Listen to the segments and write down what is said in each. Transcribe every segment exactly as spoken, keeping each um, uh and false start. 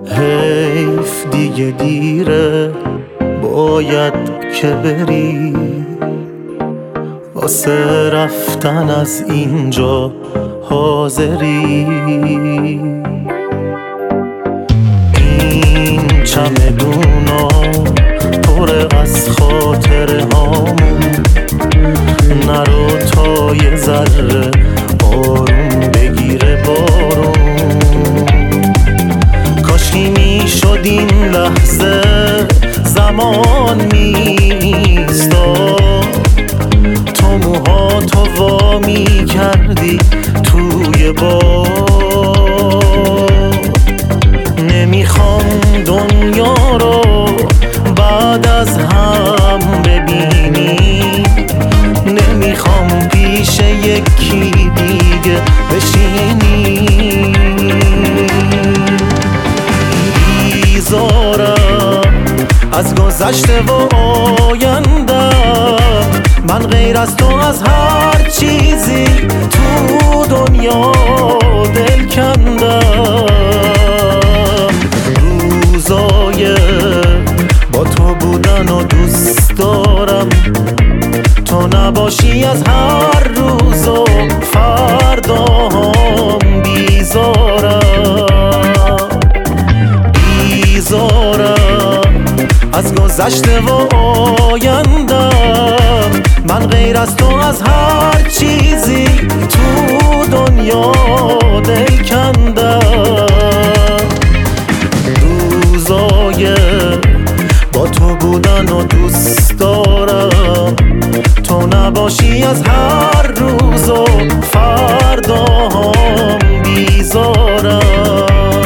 حیف دیگه دیره، باید که بری واسه رفتن از اینجا حاضری. این چمدونا پر از خاطره هامون، نرو تا یه ذره آروم بگیره بارون. کاشکی میشد این لحظه زمان میستاد، تو موهاتو وا میکردی توی باد. نمیخوام دنیا رو بعد از هم ببینی، نمیخوام پیش یکی دیگه بشینی. بیزارم از گذشته و آینده، من غیر از تو از هر چیزی تو دنیا دل کندم. روزای با تو بودن و دوست دارم، تو نباشی از هر روز و فرداهام بیزارم. بیزارم از گذشته و آینده، من غیر از تو از هر چیزی تو دنیا دل کندم. روزای با تو بودن و دوست دارم، تو نباشی از هر روز و فرداهام بیزارم.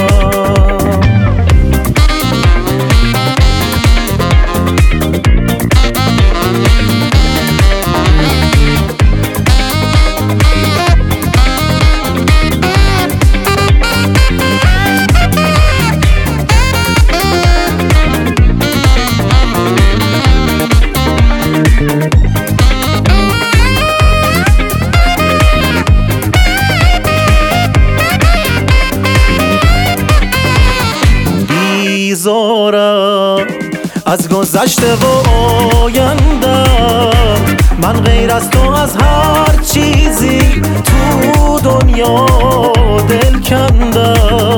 بیزارم از گذشته و آینده، من غیر از تو از هر چیزی تو دنیا دل کندم.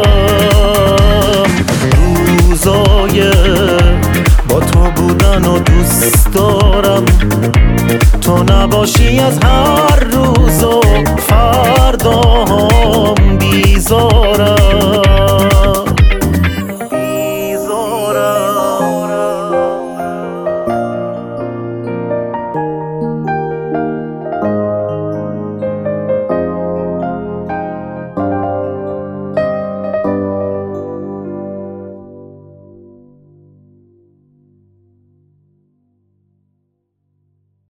روزای با تو بودن و دوست دارم، تو نباشی از هر روز و فرداهام بیزارم.